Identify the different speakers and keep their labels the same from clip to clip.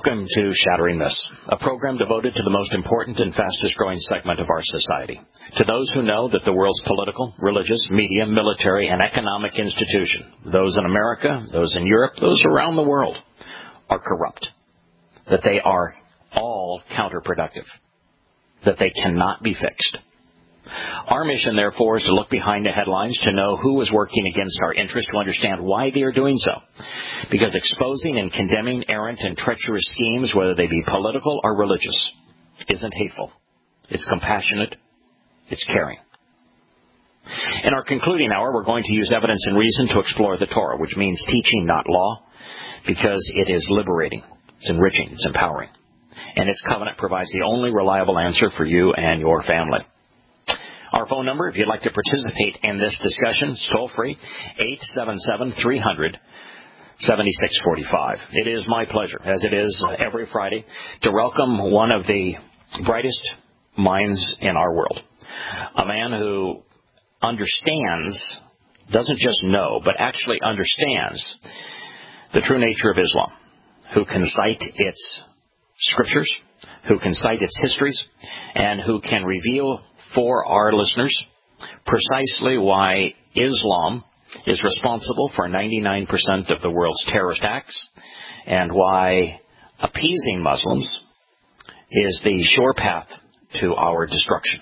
Speaker 1: Welcome to Shattering Myths, a program devoted to the most important and fastest-growing segment of our society. To those who know that the world's political, religious, media, military, and economic institution, those in America, those in Europe, those around the world, are corrupt. That they are all counterproductive. That they cannot be fixed. Our mission, therefore, is to look behind the headlines to know who is working against our interest, to understand why they are doing so. Because exposing and condemning errant and treacherous schemes, whether they be political or religious, isn't hateful. It's compassionate. It's caring. In our concluding hour, we're going to use evidence and reason to explore the Torah, which means teaching, not law, because it is liberating, it's enriching, it's empowering. And its covenant provides the only reliable answer for you and your family. Our phone number, if you'd like to participate in this discussion, is toll-free, 877-300-7645. It is my pleasure, as it is every Friday, to welcome one of the brightest minds in our world. A man who understands, doesn't just know, but actually understands the true nature of Islam, who can cite its scriptures, who can cite its histories, and who can reveal for our listeners precisely why Islam is responsible for 99% of the world's terrorist acts, and why appeasing Muslims is the sure path to our destruction.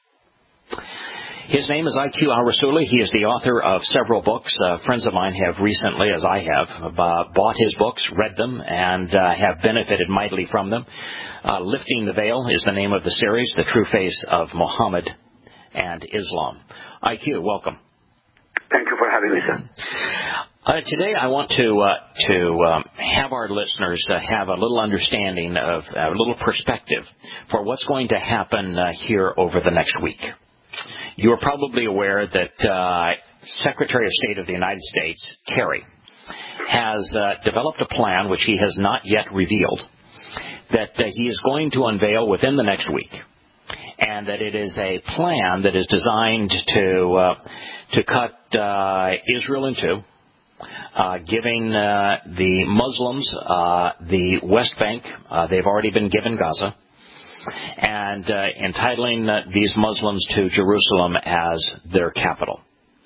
Speaker 1: His name is IQ al-Rasuli. He is the author of several books. Friends of mine have recently, as I have, bought his books, read them, and have benefited mightily from them. Lifting the Veil is the name of the series, The True Face of Muhammad and Islam. IQ, welcome.
Speaker 2: Thank you for having me, sir.
Speaker 1: Today I want to have our listeners have a little understanding of, a little perspective for what's going to happen here over the next week. You are probably aware that Secretary of State of the United States, Kerry, has developed a plan which he has not yet revealed, that he is going to unveil within the next week, and that it is a plan that is designed to cut Israel in two, giving the Muslims the West Bank. They've already been given Gaza, and entitling these Muslims to Jerusalem as their capital.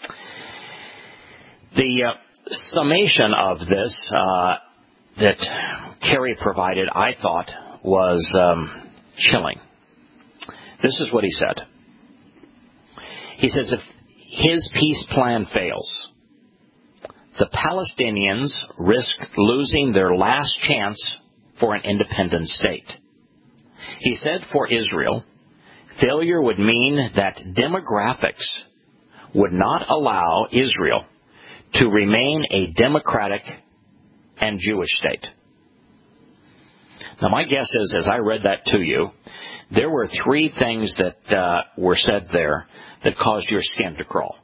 Speaker 1: The summation of this that Kerry provided, I thought, was chilling. This is what he said. He says, if his peace plan fails, the Palestinians risk losing their last chance for an independent state. He said for Israel, failure would mean that demographics would not allow Israel to remain a democratic and Jewish state. Now, my guess is, as I read that to you, there were three things that were said there that caused your skin to crawl.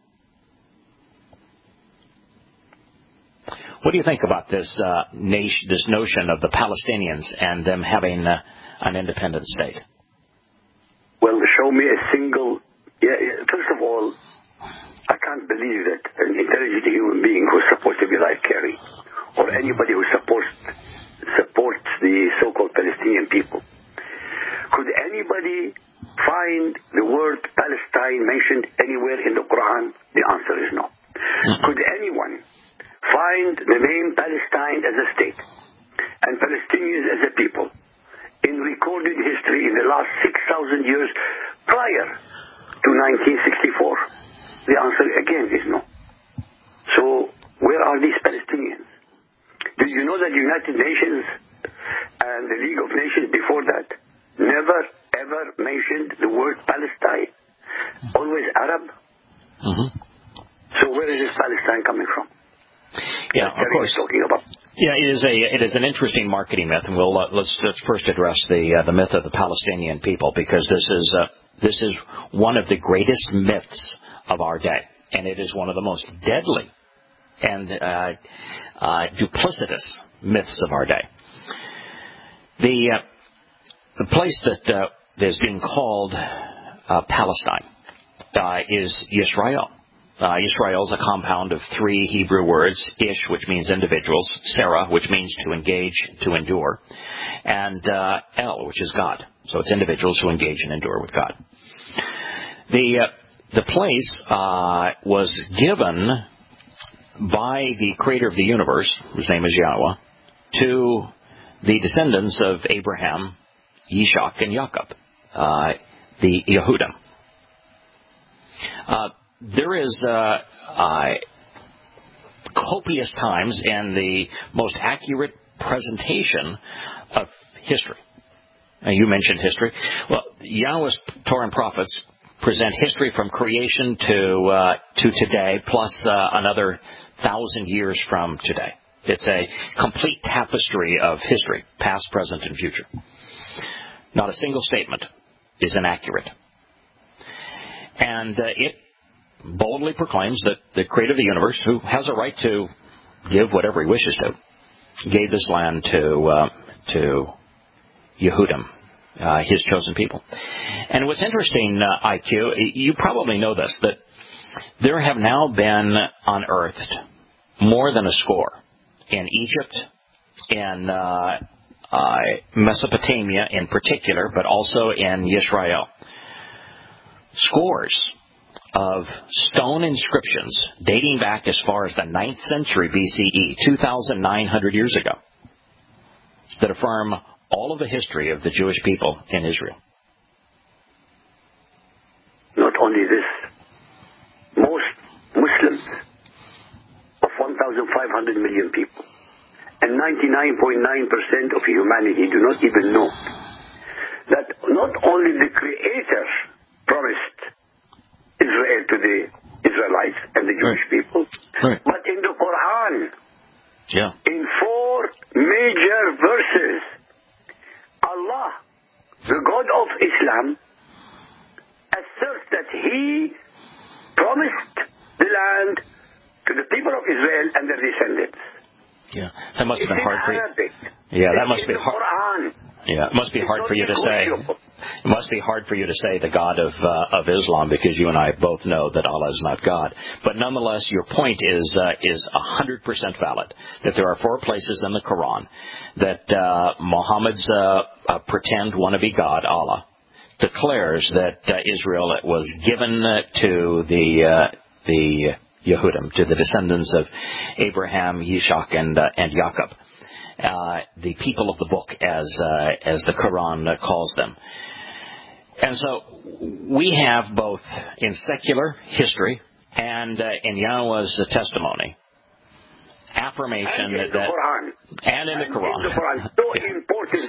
Speaker 1: What do you think about this notion of the Palestinians and them having an independent state?
Speaker 2: Well, show me a single... first of all, I can't believe that an intelligent human being who's supposed to be like Kerry, or anybody who supports the so-called Palestinian people, could anybody find the word Palestine mentioned anywhere in the Quran? The answer is no. Could anyone find the name Palestine as a state and Palestinians as a people in recorded history in the last 6,000 years prior to 1964? The answer again is no. So where are these Palestinians? Do you know that the United Nations and the League of Nations before that never ever mentioned the word Palestine? Always Arab?
Speaker 1: Mm-hmm.
Speaker 2: So where is this Palestine coming from?
Speaker 1: Yeah, of course.
Speaker 2: Talking about.
Speaker 1: Yeah, it is an interesting marketing myth, and let's first address the myth of the Palestinian people, because this is one of the greatest myths of our day, and it is one of the most deadly and duplicitous myths of our day. The place that is being called Palestine is Yisrael. Yisrael is a compound of three Hebrew words: Ish, which means individuals; Sarah, which means to engage, to endure; and El, which is God. So it's individuals who engage and endure with God. The place was given by the creator of the universe, whose name is Yahweh, to the descendants of Abraham, Yishak, and Jacob, the Yehudim. There is copious times and the most accurate presentation of history. Now, you mentioned history. Well, Yahweh's Torah and prophets present history from creation to today, plus another 1,000 years from today. It's a complete tapestry of history, past, present, and future. Not a single statement is inaccurate. And it boldly proclaims that the creator of the universe, who has a right to give whatever he wishes to, gave this land to Yehudim, his chosen people. And what's interesting, IQ, you probably know this, that there have now been unearthed more than a score in Egypt, in Mesopotamia in particular, but also in Israel. Scores of stone inscriptions dating back as far as the 9th century BCE, 2,900 years ago, that affirm all of the history of the Jewish people in Israel.
Speaker 2: Not only this, most Muslims of 1,500 million people and 99.9% of humanity do not even know that not only the Creator promised Israel to the Israelites and the Jewish people, but in the Quran, in 4 major verses, Allah, the God of Islam, asserts that He promised the land to the people of Israel and their descendants.
Speaker 1: Yeah, that must have been hard for you. Yeah, that must be hard. Yeah, it must be hard for you to say. It must be hard for you to say the God of Islam, because you and I both know that Allah is not God. But nonetheless, your point is 100% valid. That there are 4 places in the Quran that Muhammad's pretend wannabe God, Allah, declares that Israel was given to the Yehudim, to the descendants of Abraham, Yishak, and Jacob. The people of the book, as the Quran calls them. And so we have both in secular history and in Yahweh's testimony affirmation
Speaker 2: and in the Quran.
Speaker 1: And in the Quran.
Speaker 2: In the Quran. So important.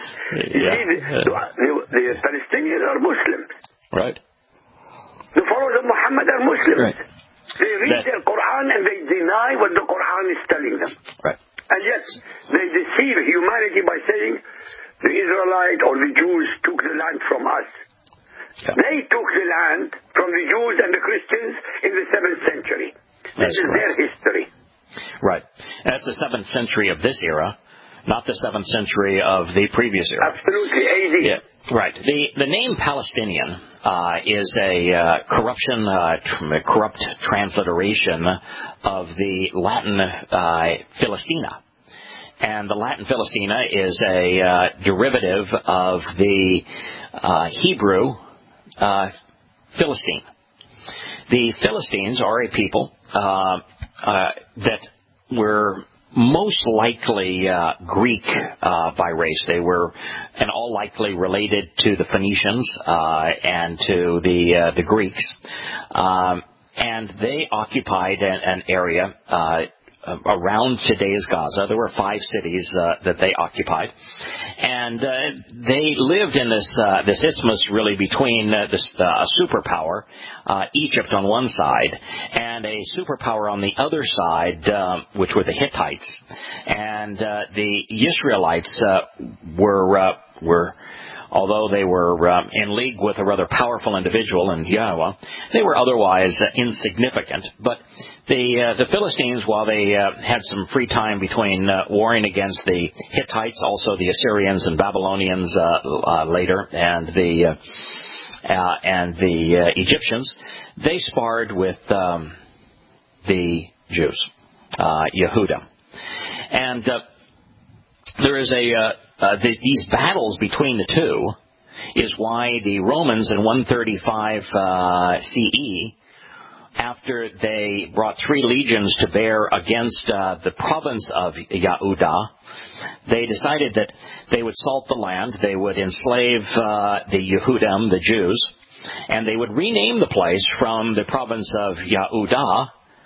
Speaker 2: The Palestinians are Muslims.
Speaker 1: Right.
Speaker 2: The followers of Muhammad are Muslims.
Speaker 1: Right.
Speaker 2: They read their Quran and they deny what the Quran is telling them.
Speaker 1: Right.
Speaker 2: And yet, they deceive humanity by saying the Israelites or the Jews took the land from us. Yeah. They took the land from the Jews and the Christians in the 7th century. This is their history.
Speaker 1: Right. That's the 7th century of this era, not the 7th century of the previous era.
Speaker 2: Absolutely, AD.
Speaker 1: Yeah. Right. The name Palestinian is a corrupt transliteration of the Latin Philistina. And the Latin Philistina is a derivative of the Hebrew Philistine. The Philistines are a people that were most likely Greek by race. They were in all likely related to the Phoenicians and to the Greeks. And they occupied an area around today's Gaza. There were 5 cities that they occupied. And they lived in this isthmus really between a superpower, Egypt on one side, and a superpower on the other side, which were the Hittites. And the Israelites were although they were in league with a rather powerful individual in Yahweh, they were otherwise insignificant. But the Philistines, while they had some free time between warring against the Hittites, also the Assyrians and Babylonians later, and the Egyptians, they sparred with the Jews, Yehudim. And there is these battles between the two is why the Romans in 135 CE, after they brought 3 legions to bear against the province of Yehuda, they decided that they would salt the land, they would enslave the Yehudim, the Jews, and they would rename the place from the province of Yehuda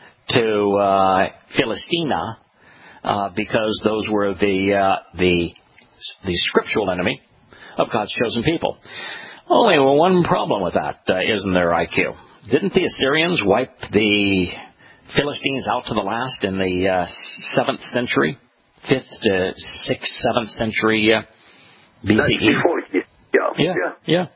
Speaker 1: to Philistina, because those were the scriptural enemy of God's chosen people. Only one problem with that isn't their IQ. Didn't the Assyrians wipe the Philistines out to the last in the 7th century? 5th to 6th, 7th century BCE? Yeah.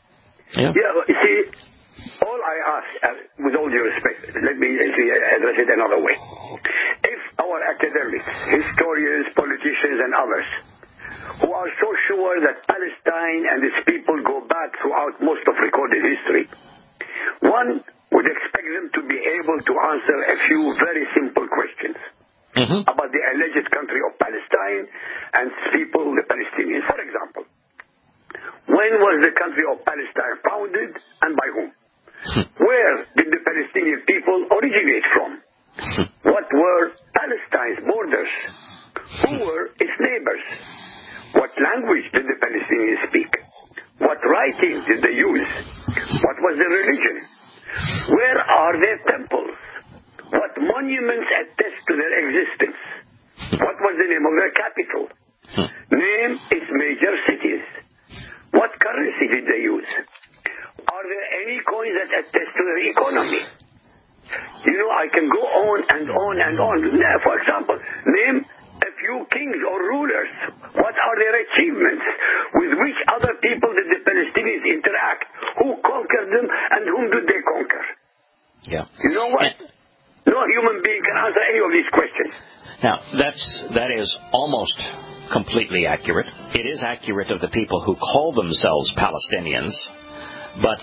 Speaker 2: You see, all I ask, with all due respect, let me address it another way. If our academics, historians, politicians, and others, who are so sure that Palestine and its people go back throughout most of recorded history, one would expect them to be able to answer a few very simple questions about the alleged country of Palestine and its people, the Palestinians. For example, when was the country of Palestine founded and by whom? Where did the Palestinian people originate from? What were Palestine's borders? Who were its neighbors? What language did the Palestinians speak? What writings did they use? What was their religion? Where are their temples? What monuments attest to their existence? What was the name of their capital? Name its major cities. What currency did they use? Are there any coins that attest to their economy? You know, I can go on and on and on. For example, name a few kings or rulers. What are their achievements? With which other people did the Palestinians interact? Who conquered them and whom did they conquer?
Speaker 1: Yeah.
Speaker 2: You know what? No human being can answer any of these questions.
Speaker 1: Now, that is almost completely accurate. It is accurate of the people who call themselves Palestinians, but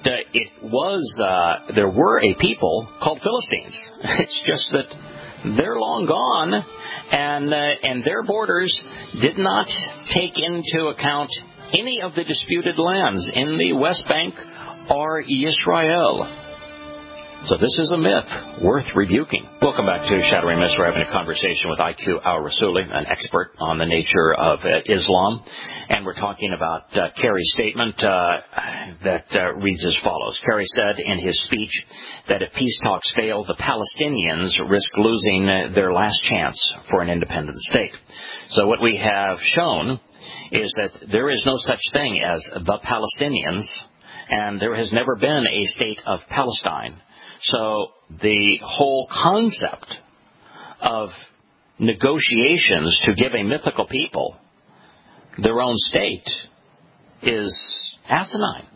Speaker 1: there were a people called Philistines. It's just that they're long gone, and their borders did not take into account any of the disputed lands in the West Bank or Israel. So this is a myth worth rebuking. Welcome back to Shattering Myths. We're having a conversation with IQ al-Rassooli, an expert on the nature of Islam. And we're talking about Kerry's statement that reads as follows. Kerry said in his speech that if peace talks fail, the Palestinians risk losing their last chance for an independent state. So what we have shown is that there is no such thing as the Palestinians, and there has never been a state of Palestine. So the whole concept of negotiations to give a mythical people their own state is asinine.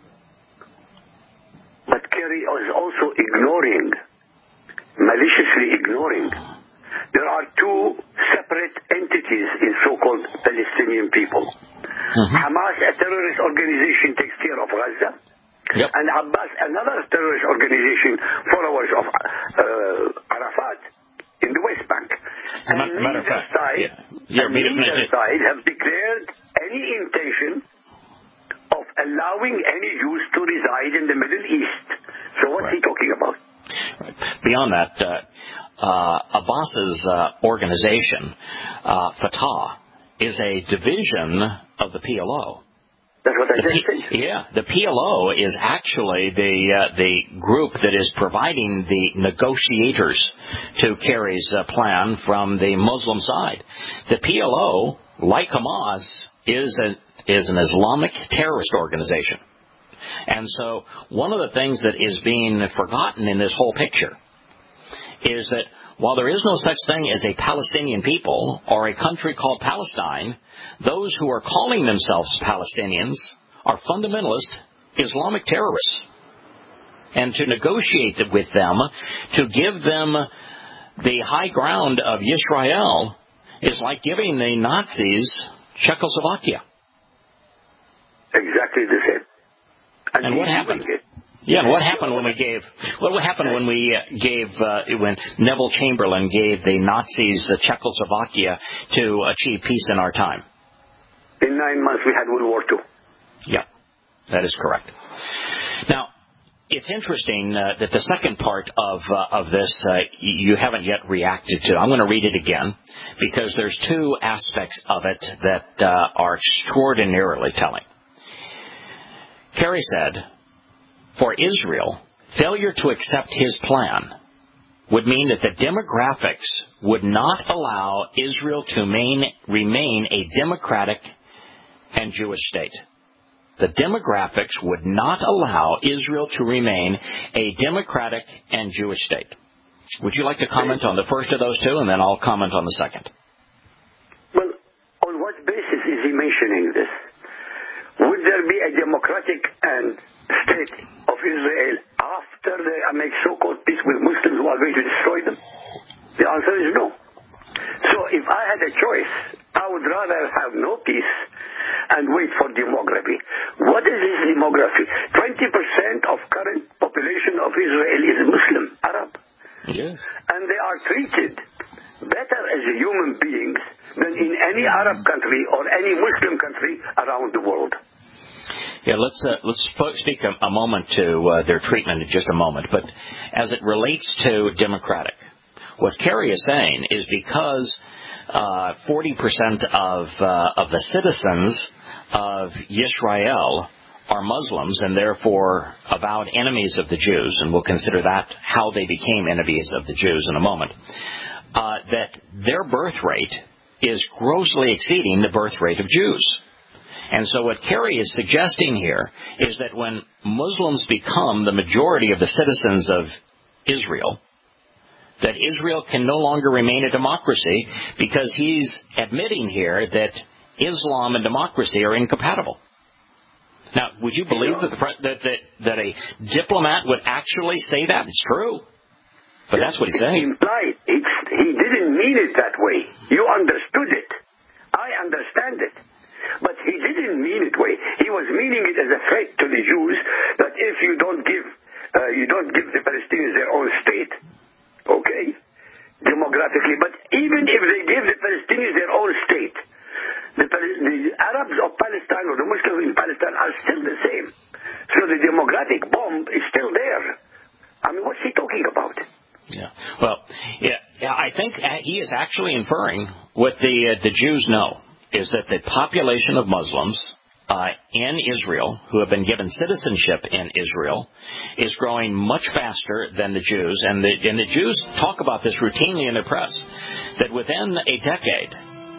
Speaker 2: But Kerry is also maliciously ignoring. There are 2 separate entities in so-called Palestinian people. Hamas, a terrorist organization, takes care of Gaza. Yep. And Abbas, another terrorist organization, followers of Arafat in the West Bank. And neither side have declared any intention of allowing any Jews to reside in the Middle East. So what's he talking about?
Speaker 1: Right. Beyond that, Abbas's organization, Fatah, is a division of the PLO.
Speaker 2: That's what I just said.
Speaker 1: Yeah, the PLO is actually the group that is providing the negotiators to Kerry's plan from the Muslim side. The PLO, like Hamas, is an Islamic terrorist organization. And so one of the things that is being forgotten in this whole picture is that while there is no such thing as a Palestinian people or a country called Palestine, those who are calling themselves Palestinians are fundamentalist Islamic terrorists. And to negotiate with them, to give them the high ground of Israel, is like giving the Nazis Czechoslovakia.
Speaker 2: Exactly the same.
Speaker 1: And what happened? Yeah, what happened when when Neville Chamberlain gave the Nazis Czechoslovakia to achieve peace in our time?
Speaker 2: in 9 months we had World War II.
Speaker 1: Yeah, that is correct. Now, it's interesting that the second part of this you haven't yet reacted to. I'm going to read it again because there's two aspects of it that are extraordinarily telling. Kerry said, for Israel, failure to accept his plan would mean that the demographics would not allow Israel to remain a democratic and Jewish state. The demographics would not allow Israel to remain a democratic and Jewish state. Would you like to comment on the first of those two, and then I'll comment on the second?
Speaker 2: Well, on what basis is he mentioning this? Would there be a democratic and state of Israel after they make so-called peace with Muslims who are going to destroy them? The answer is no. So if I had a choice, I would rather have no peace and wait for demography. What is this demography? 20% of current population of Israel is Muslim, Arab.
Speaker 1: Yes.
Speaker 2: And they are treated better as human beings than in any Arab country or any Muslim country around the world.
Speaker 1: Yeah, let's speak a moment to their treatment in just a moment. But as it relates to democratic, what Kerry is saying is because 40% of the citizens of Yisrael are Muslims and therefore avowed enemies of the Jews, and we'll consider that how they became enemies of the Jews in a moment, that their birth rate is grossly exceeding the birth rate of Jews. And so what Kerry is suggesting here is that when Muslims become the majority of the citizens of Israel, that Israel can no longer remain a democracy because he's admitting here that Islam and democracy are incompatible. Now, would you believe that a diplomat would actually say that? It's true. But that's what he's saying.
Speaker 2: Implied. He didn't mean it that way. You understood it. I understand it. But he didn't mean it way. He was meaning it as a threat to the Jews that if you don't give the Palestinians their own state, okay, demographically, but even if they give the Palestinians their own state, the Arabs of Palestine or the Muslims in Palestine are still the same. So the demographic bomb is still there. I mean, what's he talking about?
Speaker 1: Yeah. Well, I think he is actually inferring what the Jews know, is that the population of Muslims in Israel who have been given citizenship in Israel is growing much faster than the Jews. And the Jews talk about this routinely in their press, that within a decade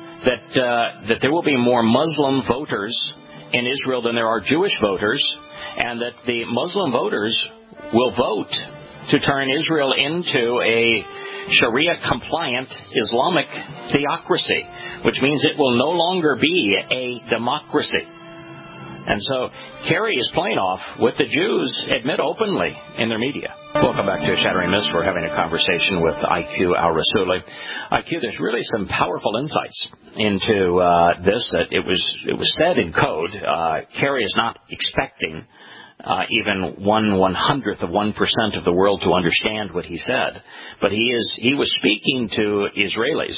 Speaker 1: that there will be more Muslim voters in Israel than there are Jewish voters, and that the Muslim voters will vote to turn Israel into a Sharia-compliant Islamic theocracy, which means it will no longer be a democracy. And so Kerry is playing off what the Jews admit openly in their media. Welcome back to Shattering Myths. We're having a conversation with IQ Al-Rassouli. IQ, there's really some powerful insights into this. That it was said in code. Kerry is not expecting even 1/100th of 1% of the world to understand what he said, but he was speaking to Israelis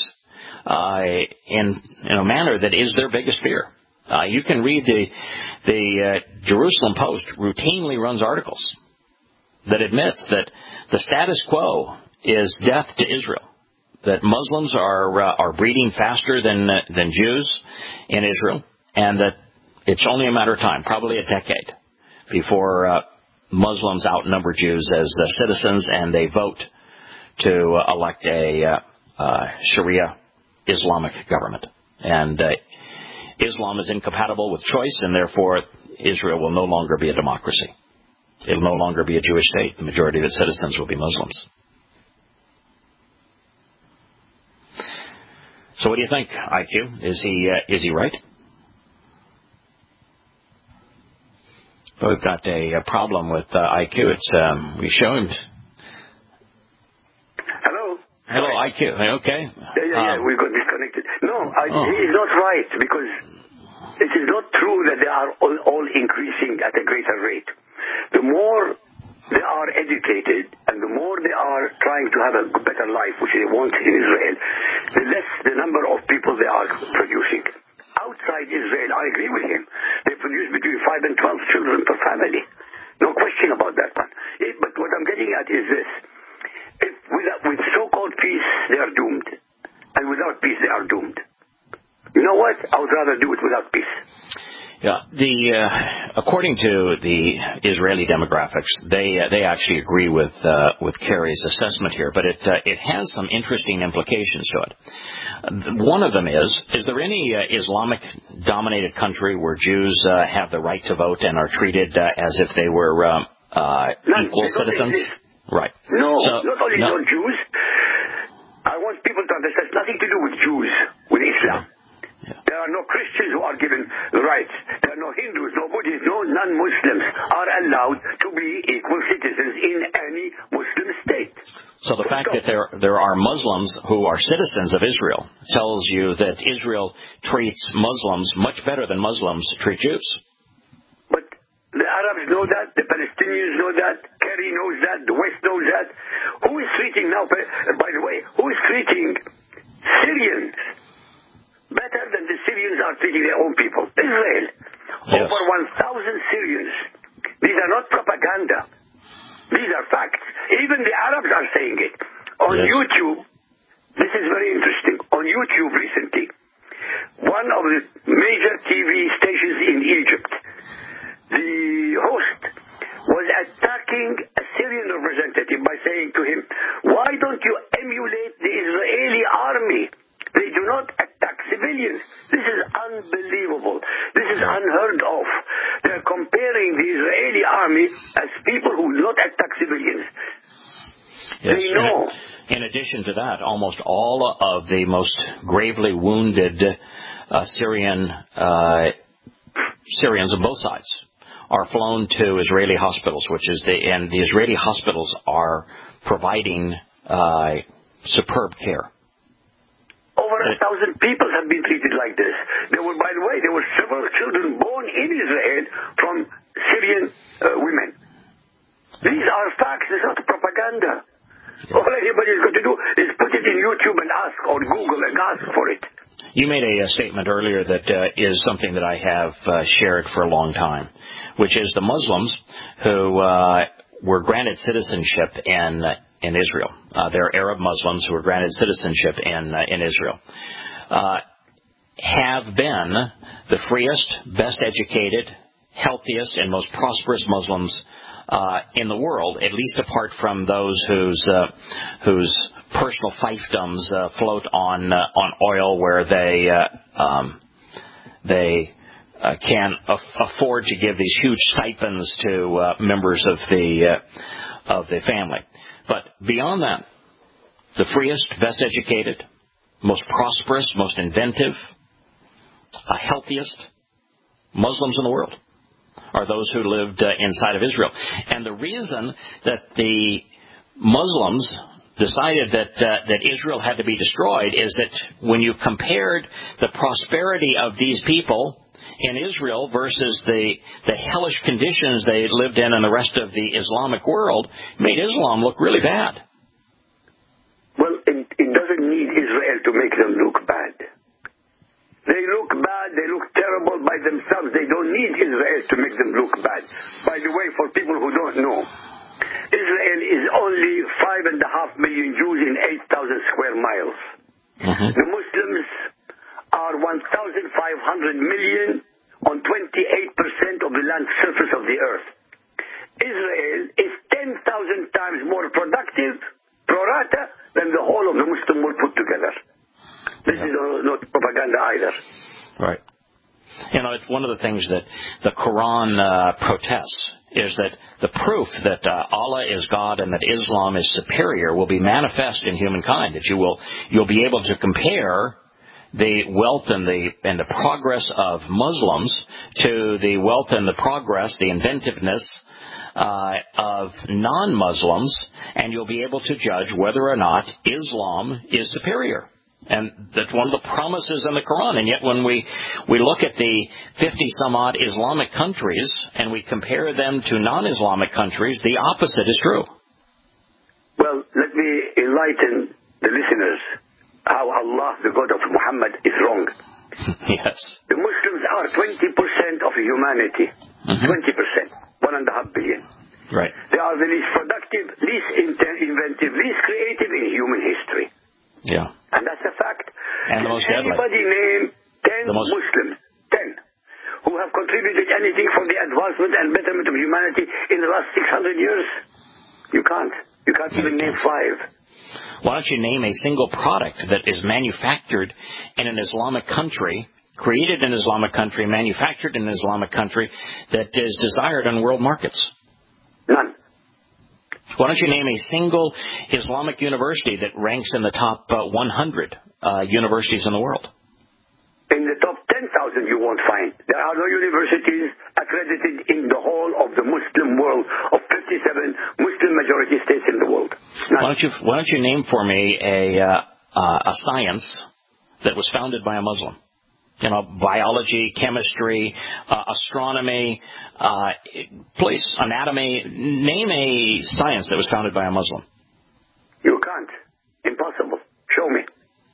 Speaker 1: in a manner that is their biggest fear. You can read the Jerusalem Post routinely runs articles that admits that the status quo is death to Israel, that Muslims are breeding faster than Jews in Israel, and that it's only a matter of time, probably a decade, before Muslims outnumber Jews as citizens, and they vote to elect a Sharia Islamic government. And Islam is incompatible with choice, and therefore Israel will no longer be a democracy. It will no longer be a Jewish state. The majority of its citizens will be Muslims. So what do you think, IQ? Is he right? Well, we've got a problem with IQ. It's we show him. Hello, IQ. Okay.
Speaker 2: Yeah, we got disconnected. No, he is not right, because it is not true that they are all increasing at a greater rate. The more they are educated and the more they are trying to have a better life, which they want in Israel, the less the number of people they are producing. outside Israel, I agree with him. They produce between 5 and 12 children per family. No question about that one. But what I'm getting at is this. If with so-called peace, they are doomed. And without peace, they are doomed. You know what? I would rather do it without peace.
Speaker 1: Yeah, according to the Israeli demographics, they actually agree with Kerry's assessment here, but it has some interesting implications to it. One of them is there any Islamic-dominated country where Jews have the right to vote and are treated as if they were equal citizens? Right.
Speaker 2: No, not only not Jews. I want people to understand it's nothing to do with Jews, with Islam. Yeah. There are no Christians who are given rights. There are no Hindus, no Buddhists, no non-Muslims are allowed to be equal citizens in any Muslim state.
Speaker 1: So the fact that there are Muslims who are citizens of Israel tells you that Israel treats Muslims much better than Muslims treat Jews.
Speaker 2: But the Arabs know that, the Palestinians know that, Kerry knows that, the West knows that. Who is treating now, by the way, who is treating Syrians better than the Syrians are treating their own people? Israel. Yes. Over 1,000 Syrians. These are not propaganda. These are facts. Even the Arabs are saying it. On YouTube, this is very interesting. On YouTube recently, one of the major TV stations in Egypt, the host was attacking a Syrian representative by saying to him, why don't you emulate the Israeli army? They do not attack civilians. This is unbelievable. This is unheard of. They're comparing the Israeli army as people who do not attack civilians.
Speaker 1: Yes,
Speaker 2: they know.
Speaker 1: In addition to that, almost all of the most gravely wounded Syrians on both sides are flown to Israeli hospitals, and the Israeli hospitals are providing superb care.
Speaker 2: Over 1,000 people have been treated like this. By the way, there were several children born in Israel from Syrian women. These are facts. It's not propaganda. Yeah. All anybody is going to do is put it in YouTube and ask, or Google and ask for it.
Speaker 1: You made a statement earlier that is something that I have shared for a long time, which is the Muslims who were granted citizenship in Israel. They're Arab Muslims who were granted citizenship in Israel. Have been the freest, best educated, healthiest, and most prosperous Muslims in the world, at least apart from those whose personal fiefdoms float on oil, where they can afford to give these huge stipends to members of the family. But beyond that, the freest, best educated, most prosperous, most inventive, healthiest Muslims in the world are those who lived inside of Israel. And the reason that the Muslims decided that Israel had to be destroyed is that when you compared the prosperity of these people in Israel versus the hellish conditions they lived in the rest of the Islamic world, made Islam look really bad.
Speaker 2: Well, it doesn't need Israel to make them look bad. They look bad, they look terrible by themselves. They don't need Israel to make them look bad. By the way, for people who don't know, Israel is only 5.5 million Jews in 8,000 square miles. Mm-hmm. The Muslims are 1,500 million on 28% of the land surface of the earth. Israel is 10,000 times more productive, pro rata, than the whole of the Muslim world put together. This is not propaganda either.
Speaker 1: Right. It's one of the things that the Quran protests is that the proof that Allah is God and that Islam is superior will be manifest in humankind. That you'll be able to compare the wealth and the progress of Muslims to the wealth and the progress, the inventiveness of non-Muslims, and you'll be able to judge whether or not Islam is superior. And that's one of the promises in the Quran. And yet when we look at the 50-some-odd Islamic countries and we compare them to non-Islamic countries, the opposite is true.
Speaker 2: Well, let me enlighten the listeners how Allah, the God of Muhammad, is wrong.
Speaker 1: Yes.
Speaker 2: The Muslims are 20% of humanity. 20%. 1.5 billion.
Speaker 1: Right.
Speaker 2: They are the least productive, least inventive, least creative in human history.
Speaker 1: Yeah.
Speaker 2: And that's a fact.
Speaker 1: And the most deadly.
Speaker 2: Anybody name 10 Muslims, 10, who have contributed anything for the advancement and betterment of humanity in the last 600 years? You can't. You can't even name 5.
Speaker 1: Why don't you name a single product that is manufactured in an Islamic country, created in an Islamic country, manufactured in an Islamic country, that is desired on world markets?
Speaker 2: None.
Speaker 1: Why don't you name a single Islamic university that ranks in the top 100 universities in the world?
Speaker 2: In the top 10,000 you won't find. There are no universities accredited in the whole of the Muslim world, of 57 Muslim majority states in the world.
Speaker 1: Why don't you name for me a science that was founded by a Muslim? You know, biology, chemistry, astronomy, please, anatomy. Name a science that was founded by a Muslim.
Speaker 2: You can't. Impossible. Show me.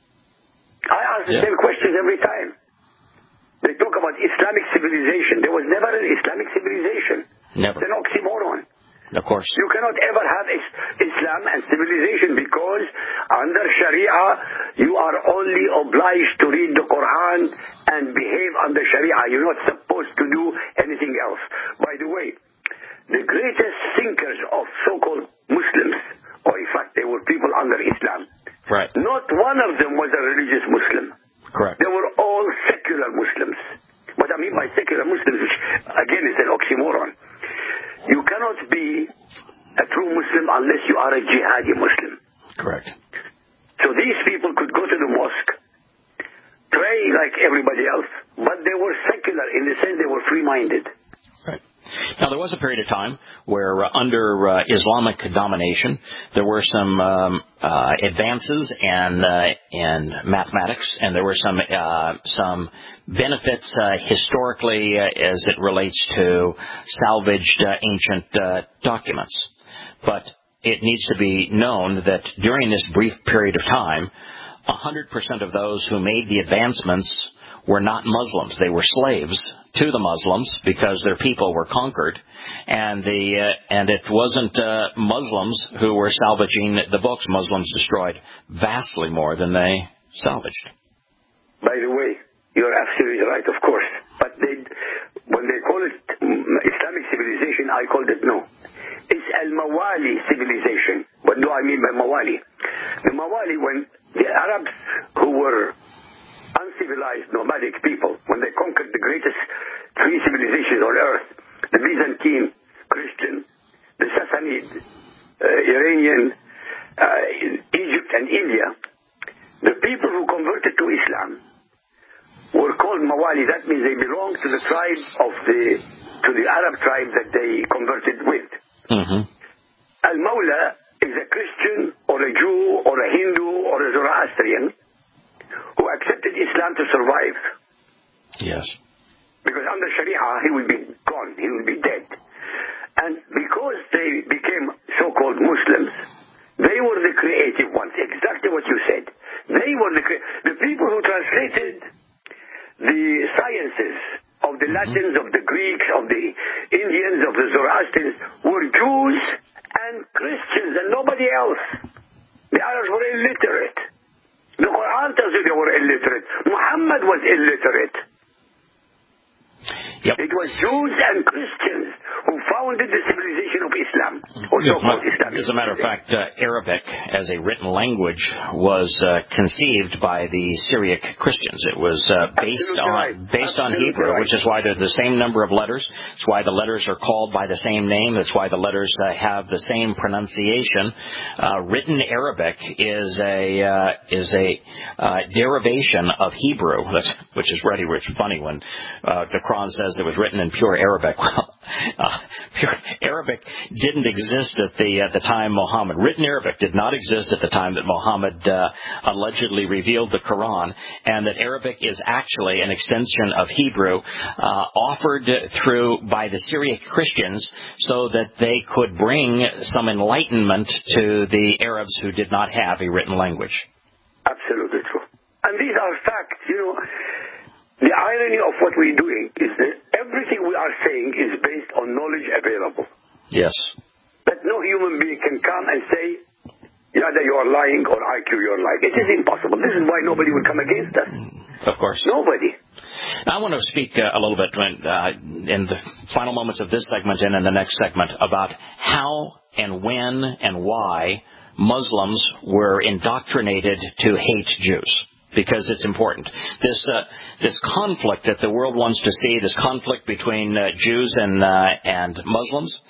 Speaker 2: I ask the same questions every time. They talk about Islamic civilization. There was never an Islamic civilization.
Speaker 1: Never.
Speaker 2: It's an oxymoron.
Speaker 1: Of course.
Speaker 2: You cannot ever have Islam and civilization, because under Sharia, you are only obliged to read the Quran and behave under Sharia. You're not supposed to do anything else. By the way, the greatest thinkers of so-called Muslims, or in fact they were people under Islam,
Speaker 1: right,
Speaker 2: not one of them was a religious Muslim.
Speaker 1: Correct.
Speaker 2: They were all secular Muslims. What I mean by secular Muslims, which again is an oxymoron. You cannot be a true Muslim unless you are a jihadi Muslim.
Speaker 1: Correct.
Speaker 2: So these people could go to the mosque, pray like everybody else, but they were secular in the sense they were free-minded.
Speaker 1: Right. Now, there was a period of time where under Islamic domination, there were some advances in mathematics, and there were some benefits historically as it relates to salvaged ancient documents. But it needs to be known that during this brief period of time, 100% of those who made the advancements were not Muslims. They were slaves to the Muslims because their people were conquered, and it wasn't Muslims who were salvaging the books. Muslims destroyed vastly more than they salvaged.
Speaker 2: By the way, you're absolutely right, of course. But when they call it Islamic civilization, I called it no. It's al-Mawali civilization. What do I mean by Mawali? The Mawali, when the Arabs, who were uncivilized, nomadic people, when they conquered the greatest 3 civilizations on earth, the Byzantine, Christian, the Sassanid, Iranian, Egypt and India, the people who converted to Islam were called Mawali. That means they belonged to the tribe to the Arab tribe that they converted with.
Speaker 1: Mm-hmm.
Speaker 2: Al-Mawla is a Christian or a Jew or a Hindu or a Zoroastrian who accepted Islam to survive.
Speaker 1: Yes.
Speaker 2: Because under Sharia, he will be gone. He will be dead. And because they became so-called Muslims, they were the creative ones. Exactly what you said. They were the people who translated the sciences of the Latins, of the Greeks, of the Indians, of the Zoroastrians, were Jews and Christians and nobody else. The Arabs were illiterate. The Quran tells you they were illiterate. Muhammad was illiterate.
Speaker 1: Yep.
Speaker 2: It was Jews and Christians who founded the civilization of Islam, or so-called Islam.
Speaker 1: As a matter of fact, Arabic as a written language was conceived by the Syriac Christians. It was based on Hebrew, which is why there's the same number of letters. It's why the letters are called by the same name. That's why the letters have the same pronunciation. Written Arabic is a derivation of Hebrew, which is really funny when the Quran says it was written in pure Arabic. Well, pure Arabic didn't exist at the time Muhammad. Written Arabic did not exist at the time that Muhammad allegedly revealed the Quran, and that Arabic is actually an extension of Hebrew offered by the Syriac Christians so that they could bring some enlightenment to the Arabs who did not have a written language.
Speaker 2: Absolutely true. And these are facts, The irony of what we're doing is that everything we are saying is based on knowledge available.
Speaker 1: Yes.
Speaker 2: That no human being can come and say, either you are lying or IQ you're lying. It is impossible. This is why nobody will come against us.
Speaker 1: Of course.
Speaker 2: Nobody.
Speaker 1: I want to speak a little bit in the final moments of this segment and in the next segment about how and when and why Muslims were indoctrinated to hate Jews, because it's important. This conflict that the world wants to see, this conflict between Jews and Muslims,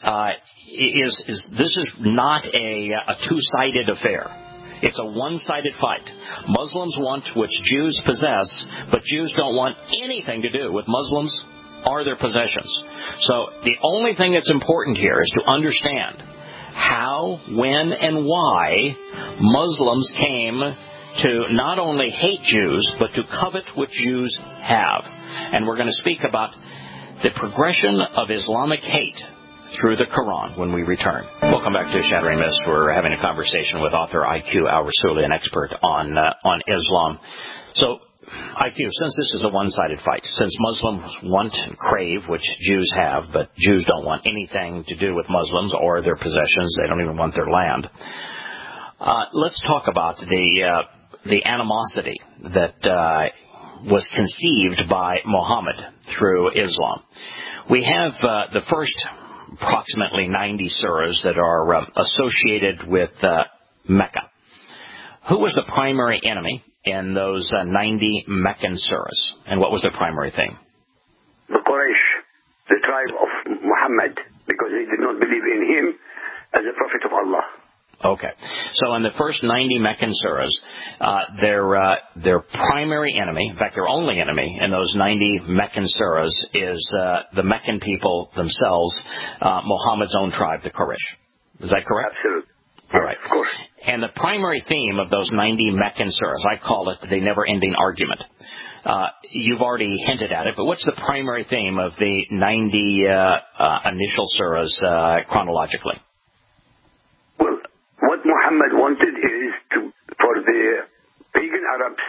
Speaker 1: this is not a two-sided affair. It's a one-sided fight. Muslims want what Jews possess, but Jews don't want anything to do with Muslims or their possessions. So the only thing that's important here is to understand how, when, and why Muslims came to not only hate Jews, but to covet what Jews have. And we're going to speak about the progression of Islamic hate through the Quran when we return. Welcome back to Shattering Myths. We're having a conversation with author IQ al-Rassooli, an expert on Islam. So, IQ, since this is a one-sided fight, since Muslims want and crave, which Jews have, but Jews don't want anything to do with Muslims or their possessions, they don't even want their land, let's talk about the animosity that was conceived by Muhammad through Islam. We have the first approximately 90 surahs that are associated with Mecca. Who was the primary enemy in those 90 Meccan surahs, and what was their primary theme?
Speaker 2: The Quraysh, the tribe of Muhammad, because they did not believe in him as a prophet of Allah.
Speaker 1: Okay. So in the first 90 Meccan surahs, their primary enemy, in fact their only enemy in those 90 Meccan surahs is the Meccan people themselves, Muhammad's own tribe, the Quraysh. Is that correct?
Speaker 2: Absolutely.
Speaker 1: All right.
Speaker 2: Of course.
Speaker 1: And the primary theme of those 90 Meccan surahs, I call it the never-ending argument. You've already hinted at it, but what's the primary theme of the 90 initial surahs chronologically?
Speaker 2: What Muhammad wanted is for the pagan Arabs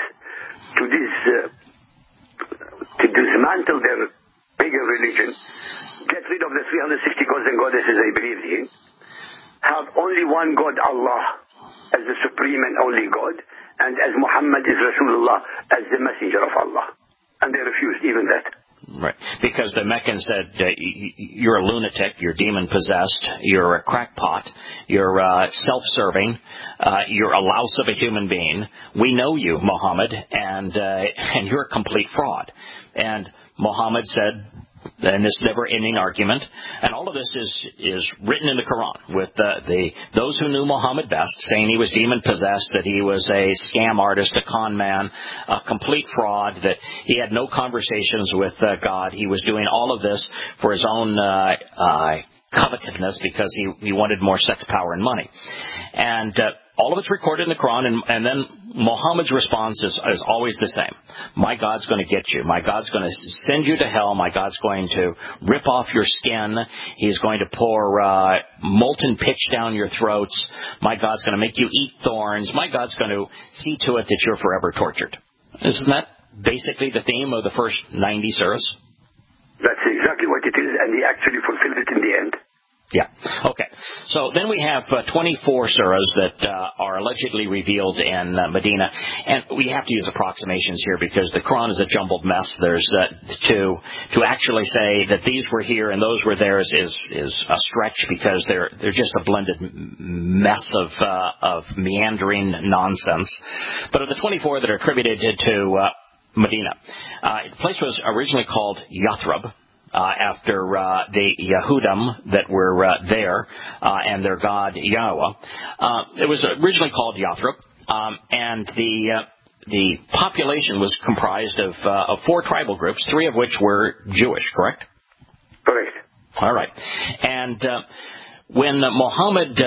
Speaker 2: to dismantle their pagan religion, get rid of the 360 gods and goddesses they believed in, have only one God, Allah, as the supreme and only God, and as Muhammad is Rasulullah, as the messenger of Allah. And they refused even that.
Speaker 1: Right, because the Meccans said, you're a lunatic, you're demon-possessed, you're a crackpot, you're self-serving, you're a louse of a human being. We know you, Muhammad, and you're a complete fraud. And Muhammad said, in this never-ending argument, and all of this is written in the Quran, with those who knew Muhammad best saying he was demon-possessed, that he was a scam artist, a con man, a complete fraud, that he had no conversations with God. He was doing all of this for his own covetousness because he wanted more sex, power, and money. And all of it's recorded in the Quran, and then Muhammad's response is always the same. My God's going to get you. My God's going to send you to hell. My God's going to rip off your skin. He's going to pour molten pitch down your throats. My God's going to make you eat thorns. My God's going to see to it that you're forever tortured. Isn't that basically the theme of the first 90 surahs?
Speaker 2: That's exactly what it is, and he actually fulfilled it in the end.
Speaker 1: Yeah. Okay. So then we have 24 surahs that are allegedly revealed in Medina, and we have to use approximations here because the Quran is a jumbled mess. There's to actually say that these were here and those were there is a stretch because they're just a blended mess of meandering nonsense. But of the 24 that are attributed to Medina, the place was originally called Yathrib. After the Yehudim that were there and their god Yahweh. It was originally called Yathrib, and the population was comprised of 4 tribal groups, 3 of which were Jewish, correct?
Speaker 2: Correct.
Speaker 1: All right. And when Muhammad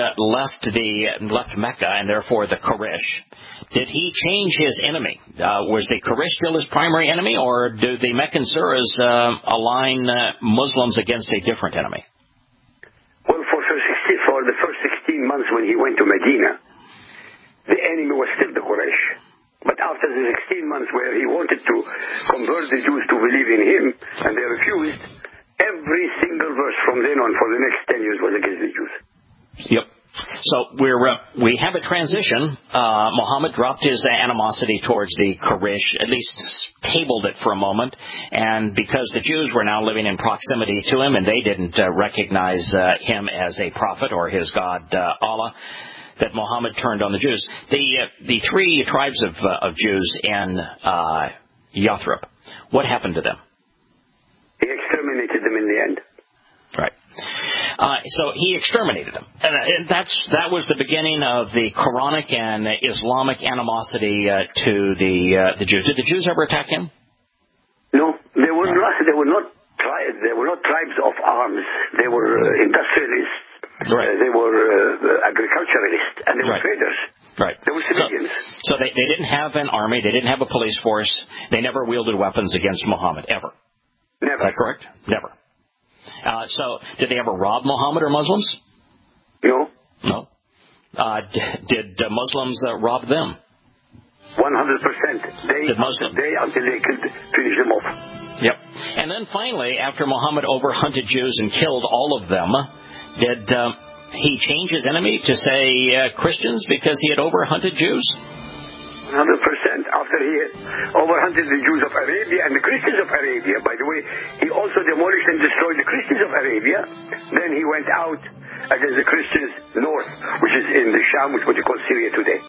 Speaker 1: left Mecca and therefore the Quraysh, did he change his enemy? Was the Quraysh still his primary enemy, or do the Meccan surahs align Muslims against a different enemy?
Speaker 2: Well, for the first 16 months when he went to Medina, the enemy was still the Quraysh. But after the 16 months where he wanted to convert the Jews to believe in him, and they refused, every single verse from then on for the next 10 years was against the Jews.
Speaker 1: Yep. So we have a transition. Muhammad dropped his animosity towards the Quraysh, at least tabled it for a moment, and because the Jews were now living in proximity to him and they didn't recognize him as a prophet or his God Allah, that Muhammad turned on the Jews. The three tribes of Jews in Yathrib, what happened to them?
Speaker 2: He exterminated them in the end.
Speaker 1: Right. So he exterminated them. And that was the beginning of the Quranic and Islamic animosity to the Jews. Did the Jews ever attack him?
Speaker 2: No, they were not tribes of arms. They were industrialists.
Speaker 1: Right.
Speaker 2: They were agriculturalists, and they were traders.
Speaker 1: Right.
Speaker 2: They were civilians.
Speaker 1: So they didn't have an army. They didn't have a police force. They never wielded weapons against Muhammad, ever.
Speaker 2: Never.
Speaker 1: Is that correct? Never. So did they ever rob Muhammad or Muslims?
Speaker 2: No.
Speaker 1: No. Did Muslims rob them?
Speaker 2: 100%. Day until they could finish them off.
Speaker 1: Yep. And then finally, after Muhammad overhunted Jews and killed all of them, did he change his enemy to, say, Christians because he had overhunted Jews?
Speaker 2: 100%. After he overhunted the Jews of Arabia and the Christians of Arabia, by the way, he also demolished and destroyed the Christians of Arabia. Then he went out against the Christians north, which is in the Sham, which is what you call Syria today.